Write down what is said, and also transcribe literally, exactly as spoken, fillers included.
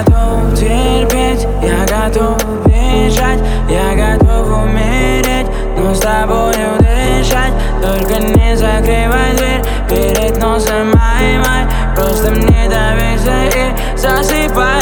готов терпеть, я готов бежать, я готов умереть, но с тобою дышать. Только не закрывай дверь перед носом, май-май. Просто мне доверься и засыпай.